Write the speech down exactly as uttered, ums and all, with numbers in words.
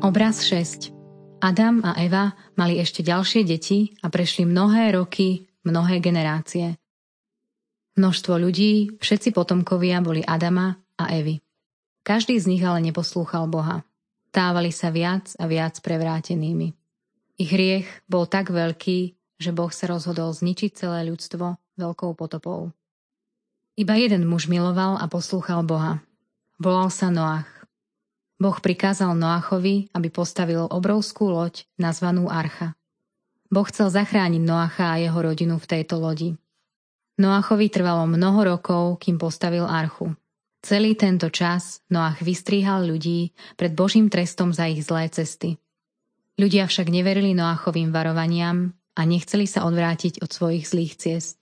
Obraz šesť. Adam a Eva mali ešte ďalšie deti a prešli mnohé roky, mnohé generácie. Množstvo ľudí, všetci potomkovia boli Adama a Evy. Každý z nich ale neposlúchal Boha. Stávali sa viac a viac prevrátenými. Ich hriech bol tak veľký, že Boh sa rozhodol zničiť celé ľudstvo veľkou potopou. Iba jeden muž miloval a poslúchal Boha. Volal sa Noach. Boh prikázal Noachovi, aby postavil obrovskú loď nazvanú Archa. Boh chcel zachrániť Noacha a jeho rodinu v tejto lodi. Noachovi trvalo mnoho rokov, kým postavil Archu. Celý tento čas Noach vystríhal ľudí pred Božím trestom za ich zlé cesty. Ľudia však neverili Noachovým varovaniam a nechceli sa odvrátiť od svojich zlých ciest.